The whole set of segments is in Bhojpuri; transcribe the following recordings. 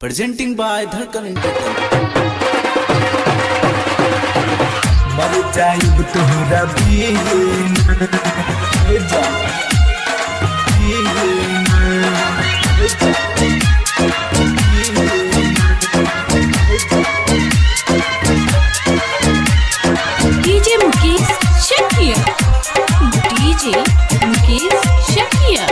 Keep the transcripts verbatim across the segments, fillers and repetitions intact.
Presenting by Dhadkan Entertainment. मर जाइब तोहरा बिना हे जा डीजे मुकेश शकिया डीजे मुकेश शकिया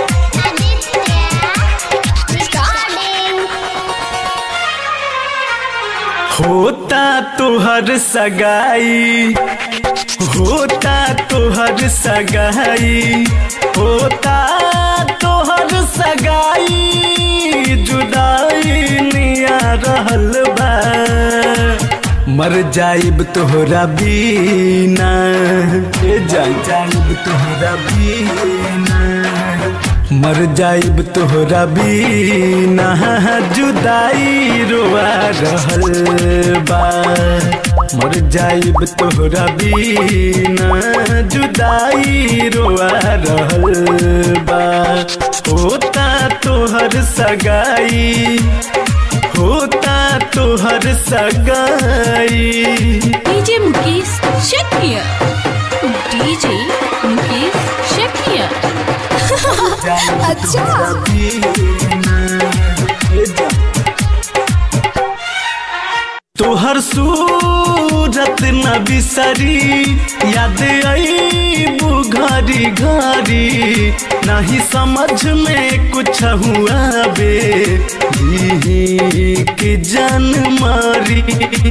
होता तोहर सगाई होता तोहर सगाई होता तोहर सगाई जुदाई निया रहल बा मर जाइब तोहरा बिना ए जा जाइब तोहरा बिना मर जाइब तोहरा बिना जुदाई रोआ रहल बा मर जाइब तोहरा बिना जुदाई रोआ रहल बा होता तोहर सगाई होता तोहर सगाई डीजे मुकेश शकिया डीजे मुकेश शकिया अच्छा तोहर सूरत न बिसरी याद आईबू घरी घरी नहीं समझ में कुछ हुआ बे की जान मारी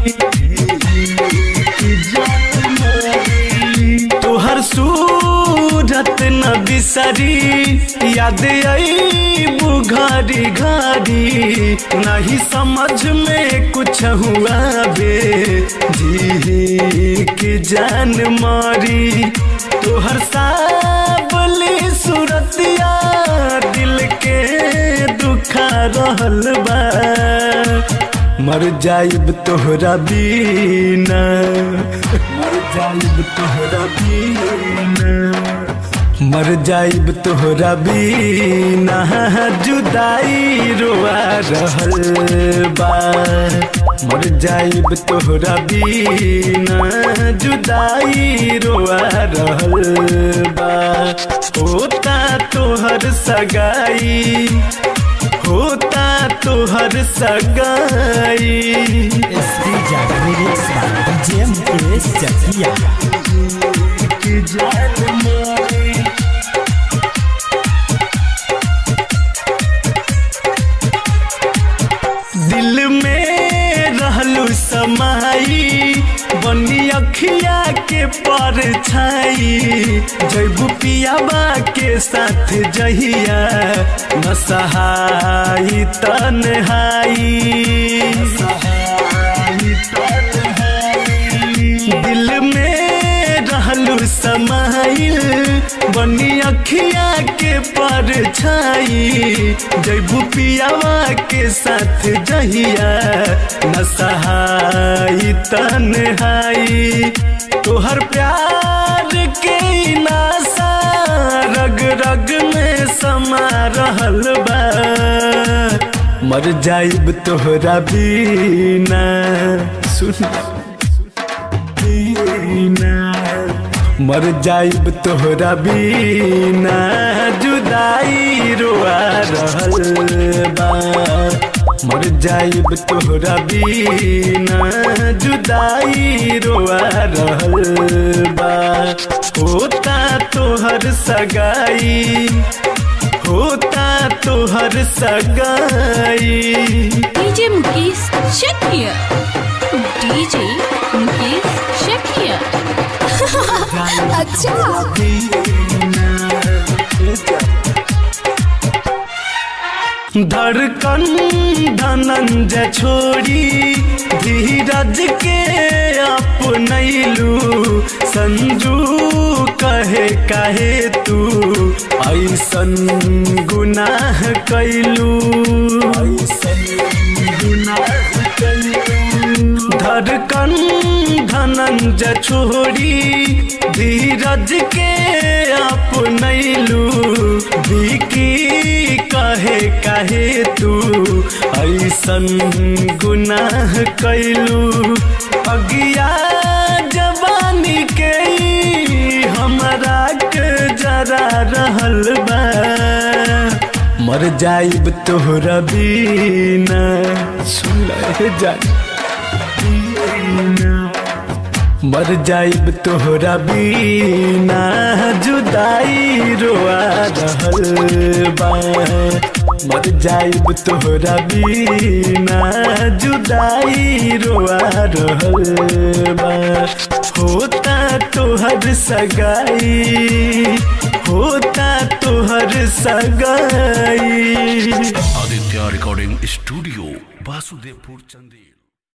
तोहर सूरत न बिसरी याद आईबू घरी घरी नहीं समझ में कुछ हुआ बे जी की जान मारी तोहर साबली सूरतिया दिल के दुखा रहल बा मर जाइब तोहरा बिना मर जाइब तोहरा बिना मर जाइब तोहरा बिना जुदाई रोआ रहल बा मर जाइब तोहरा बिना जुदाई रोआ रहल बा होता तोहर सगाई होता तोहर सगाई एसपी जागरण डीजे मुकेश शकिया की जान मारी दिल में रहलू समाई बनी अखिया के परछाई जैबू पियाबा के साथ जहिया न सहाई तन्हाई दिल में रहलू समाइल बनी अखिया के परछाई जैबू पियावा के साथ जहिया न सहाई तन्हाई तोहर प्यार के नासा रग रग में समा रहल बा मर जाइब तोहरा बिना सुन बिना मर जाइब तोहरा बिना जुदाई रोआ रहल बा मर जाइब तोहरा बिना जुदाई रोआ रहल बा होता तोहर सगाई होता तोहर सगाई डीजे मुकेश शकिया डीजे मुकेश शकिया अच्छा धड़कन धनंजय छोड़ी धीरज के अपनैलू संजू कहे कहे तू ऐसन गुनाह कैलू ऐसन गुनाह कैलू धड़कन धनंजय छोड़ी धीरज के अपनैलू विकी कहे काहे तू ऐसन गुनाह कैलू अगिया जवानी के हमरा के जरा रहल बा मर जाइब तोहरा बिना सुन ले जान मर जाइब तोहरा बिना जुदाई रोआ रहल बा मर जाइब तोहरा बिना जुदाई रोआ रहल बा होता तोहर सगाई होता तोहर सगाई आदित्य रिकॉर्डिंग स्टूडियो वासुदेवपुर चंदेल।